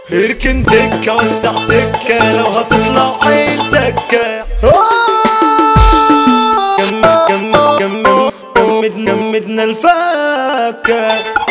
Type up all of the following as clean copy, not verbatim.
اركن دكة وسع سكة لو هتطلع عين سكة. جمدنا الفكة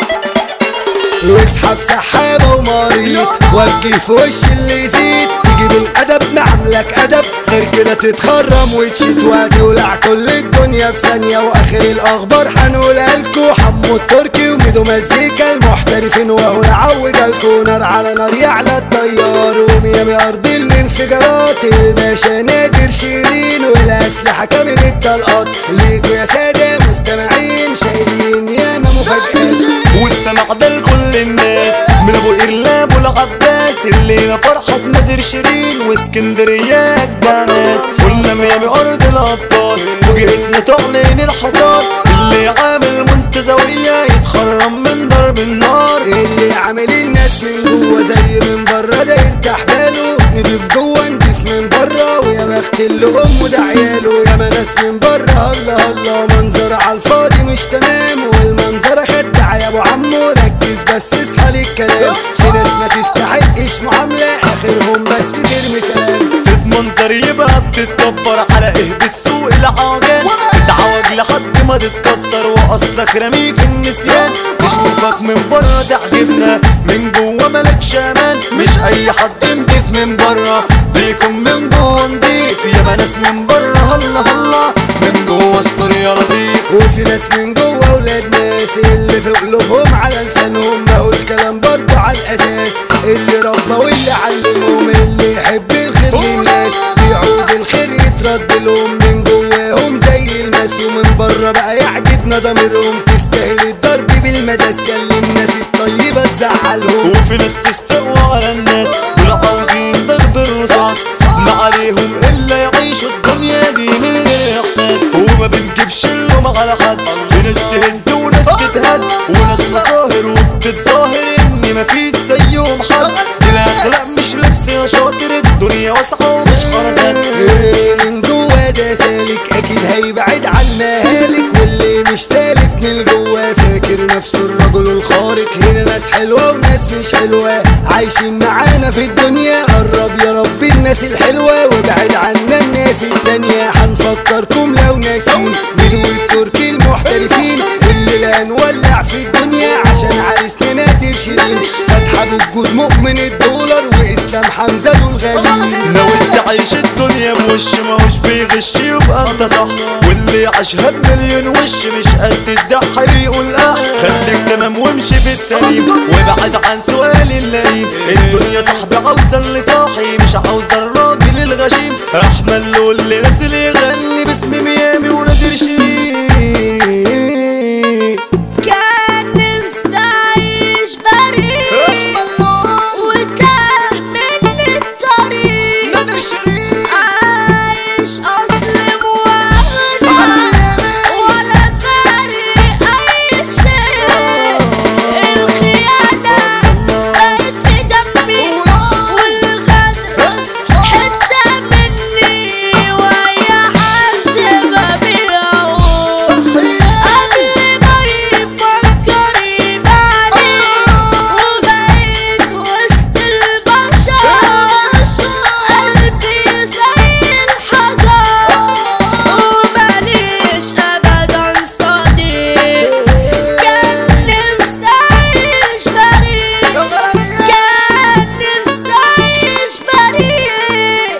واسحب سحابة ومريض وجه في وش اللي يزيد تجيب الأدب نعملك أدب غير كده تتخرم وتشيت وهتولع كل الدنيا في ثانية. وآخر الأخبار هنقولها لكو حمو التركي وميدو مزيكا المحترفين وهو يعوجالكو نار على نار يعلى الطيار وميامي أرض الانفجارات الباشا نادر شيرين والأسلحة كامل الطلقات ليكو يا سادة مستمعين شايلين ياما مفاجآت والسمع ده لكل الناس من ابو قرلاب والعباس اللي فرحة نادر شيرين واسكندرية اجدع ناس. قلنا ميامي ارض الابطال وجهتنا تعلن الحصاد اللي عامل منتزوية يتخرم من ضرب النار اللي عامل الناس من جوه زي من بره ده يرتاح باله نضيف جوه نضيف من بره ويا بخت اللي امه ده عياله ياما ناس من بره الله الله منظر على الفاضي مش تمام والمنظر خدع يا ابو عمو ركز بس اصحى للكلام في ناس ما تستحقش معامله اخرهم بس ترمي سلام تتمنظر يبقى بتتكبر على ايه بتسوق العجل تتعوج لحد ما تتكسر واصلك رميه في النسيان. نشوفك من بره تعجبنا من جوه ملكش امان مش اي حد نضيف من بره بيكون من جوه نضيف ياما ناس من بره هلا هلا من جوه استر يا لطيف. وفي ناس من جوه ولاد ناس اللي في قلوبهم على لسانهم بقول كلام برضه على الاساس اللي ربى واللي علمهم اللي يحب الخير للناس بيعود الخير يترد لهم من جواهم زي الماس ومن بره بقى يعجبنا ضميرهم تستاهل الضرب بالمداس ياللي الناس الطيبه تزعلهم. وفي ناس تستوى على الناس دول عاوزين ضرب الرصاص ما عليهم الا يعيشوا الدنيا دي من غير احساس وما بنجيبش اللوم على حد. في ناس تهد وناس تتهد وناس مظاهر وبتتظاهر ان مفيش زيهم حد دي الاخلاق مش لبس يا شاطر الدنيا واسعه ومش خرزات. اللي من جوا ده سالك اكيد هيبعد عن مهالك واللي مش سالك من جوا فاكر نفسه الرجل الخارق. هنا ناس حلوه وناس مش حلوه عايشين معانا في الدنيا قرب يا رب الناس الحلوه وابعد عنا الناس التانيه. هنفكركم لو ناسين ميدو التركي المحترفين اللي هنولع في الدنيا عشان عريسنا نادر شيرين فاتحه بالجود مؤمن الدولار واسلام حمزه دول غاليين. لو انت عايش الدنيا بوش ماهوش بيغش يبقى انت صح واللي عاشها بمليون وش مش قد الضحى بيقول خليك تمام وامشي في السليم وابعد عن سؤال اللئيم. الدنيا صاحبي عاوزه اللي صاحي مش عاوزه الراجل الغشيم. احمل له اللي نازل يغني باسم ميامي ونادر شيرين. كان نفسي اعيش بريء وتاه مني الطريق نادر شيرين عايش اظلم واخدع ولا فارق اي شيء. الخيانة بقت في دمي والغدر حتة مني واي حد ببيعه قبل ما يفكر يبعني وبقيت وسط البشر قلبي زي الحجر وماليش ابدا صديق. كان نفسي اعيش بريء كان نفسي اعيش بريء.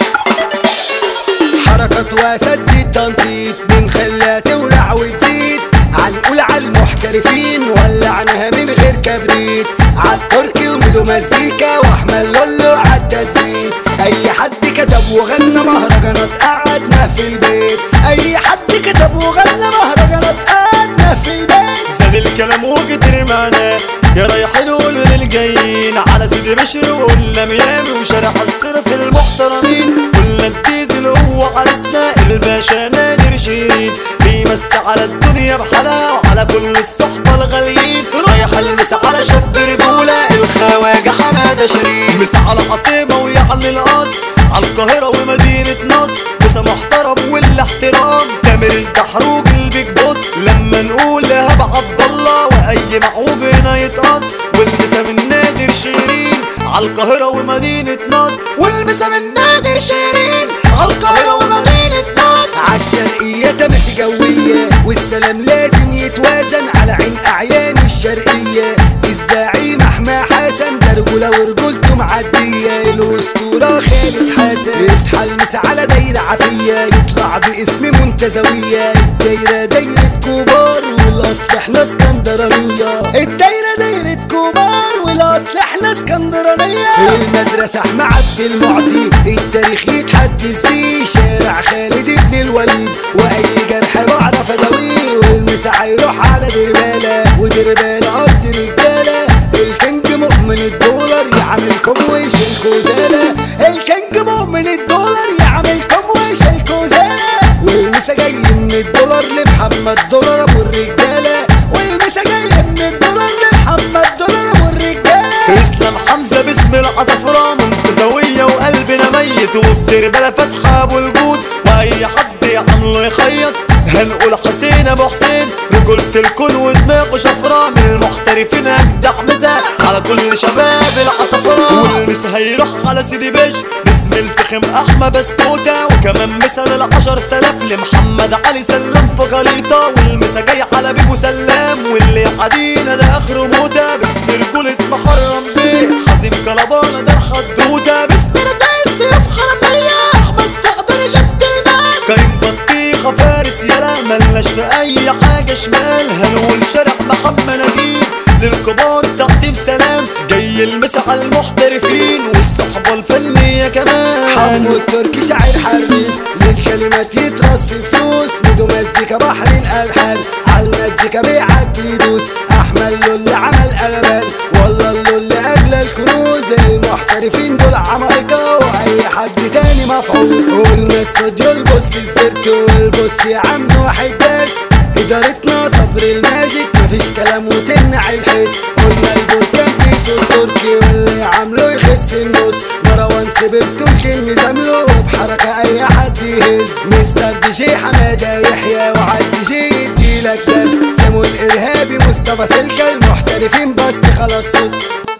حركات واسد زيد تنطيط بنخليها تولع وتزيد هنقول على المحترفين ولعناها من غير كبريت عالتركي وميدو مزيكا واحمد لولو عالتثبيت. اي حد كتب وغنى مهرجانات قعدنا في البيت اي حد كتب وغنى مهرجانات قعدنا في البيت. زاد الكلام وكتر معناه يا رايحين قولوا للجايين على سيدي بشر وقلنا ميامي وشارع الصرف المحترمين. قلنا الديزل هو عرسنا الباشا نادر شيرين بيمس على الدنيا بحلاوة وعلى كل الصحبة الغاليين. رايح المس على شاب رجولة الخواجة حمادة شيرين مس على عصيبة ويعلي القصر على القاهرة ومدينة نصر مسا محترم والاحترام تامر الدحروج البيج بوس لما نقول هبة عبد الله واي معوج هنا يتقص والمسا من نادر شيرين عالقاهرة ومدينة نصر، والمسا من نادر شيرين عالقاهرة ومدينة نصر. عالشرقية تماسي جوية والسلام لازم يتوازن على عين أعيان الشرقية. الزعيم أحمد حسن ده رجولة ورجولته معدية. الأسطورة خالد حسن يصحى المسا على دايرة عافية يطلع باسم منتزوية. الدايرة دايرة كبار والأصل احنا اسكندرانية. الدايرة دايرة كبار والأصل احنا اسكندرانية. المدرسة أحمد عبد المعطي التاريخ يتحدث بيه. شارع خالد بن الوليد وأي جرح بعرف أداويه. والمسا هيروح على دربالة ودربالة أرض رجالة. الكينج مؤمن الدولار يعملكم ويشيلكوا زالة. الكينج مؤمن الدولار يعملكم ويشيلكوا زالة. والمسا جاي من الدولار لمحمد دولار أبو الرجالة. والمسا جاي من الدولار لمحمد دولار أبو الرجالة. اسلام حمزة باسم العصفرة منتزوية وقلبنا ميت، وبدربالة فتحة ابو الجود واي حد يعمله يخيط. هنقول حسين ابو حسين رجولة الكون ودماغه شفرة، من المحترفين اجدع مسا على كل شباب العصفرة. والمسا هيروح على سيدي باشا باسم الفخم احمد بسكوتة، وكمان مثل ال10,000 لمحمد علي سلام في خليطة. والمسا جاي على بيبو سلام واللي عدينا ده اخره موتة، باسم رجولة محرم بيه حزين كلبانة ده الحدوتة. باسم رزاق السيوف حرفية احمد استقدر شد المال. كريم بطيخة فارس يلا ملناش في اي حاجة شمال. هنقول شارع محمد نجيب للكبار تقسيم سلام. جاي المسا على المحترفين والصحبة الفنية كمان. حمو التركي شاعر حريف للكلمات يترص فلوس. ميدو مزيكا بحر الالحان عالمزيكا بيعدي يدوس. احمد لولي عمل قلبان والله اللولي اغلى الكنوز. المحترفين دول عمايكا واي حد تاني مفعوص. قلنا استوديو البص سبرتو والبص يا عم واحد بس. ادارتنا صبر الماجيك مفيش كلام وتمنع الحس. قلنا البركان بيسو التركي واللي عامله يخس النص. مروان سبرتو الكلم زمله بحركة اي حد يهز. مستر دي جي حمادة يحيى وعد دي جي يديلك درس. سمو الارهابي مصطفى سلكة المحترفين بس خلاص صوص.